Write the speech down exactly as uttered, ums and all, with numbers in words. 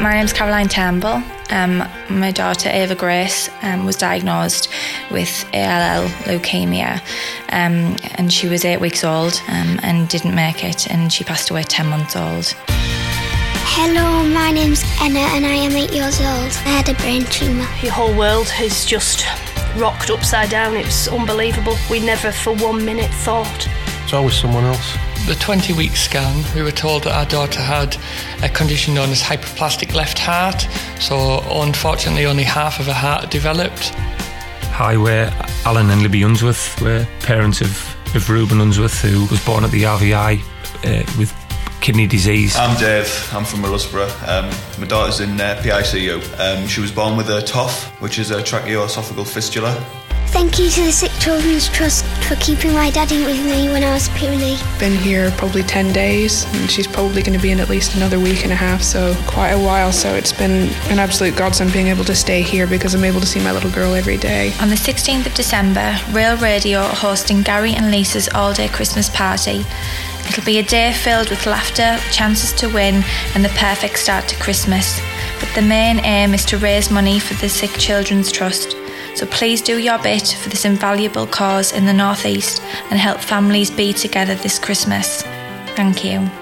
My name's Caroline Turnbull. Um, my daughter Ava Grace um, was diagnosed with A L L leukaemia, um, and she was eight weeks old um, and didn't make it, and she passed away at ten months old. Hello, my name's Anna and I am eight years old. I had a brain tumour. Your whole world is just rocked upside down. It's unbelievable. We never for one minute thought. It's always someone else. The twenty-week scan, we were told that our daughter had a condition known as hyperplastic left heart, so unfortunately only half of her heart developed. Hi, we're Alan and Libby Unsworth. We're parents of, of Reuben Unsworth, who was born at the R V I uh, with kidney disease. I'm Dave, I'm from Middlesbrough. Um, my daughter's in uh, P I C U. Um, she was born with a T O F, which is a tracheoesophageal fistula. Thank you to the Sick Children's Trust for keeping my daddy with me when I was puny. Been here probably ten days, and she's probably going to be in at least another week and a half, so quite a while. So it's been an absolute godsend being able to stay here because I'm able to see my little girl every day. On the sixteenth of December, Rail Radio are hosting Gary and Lisa's all-day Christmas party. It'll be a day filled with laughter, chances to win, and the perfect start to Christmas. But the main aim is to raise money for the Sick Children's Trust. So please do your bit for this invaluable cause in the North East and help families be together this Christmas. Thank you.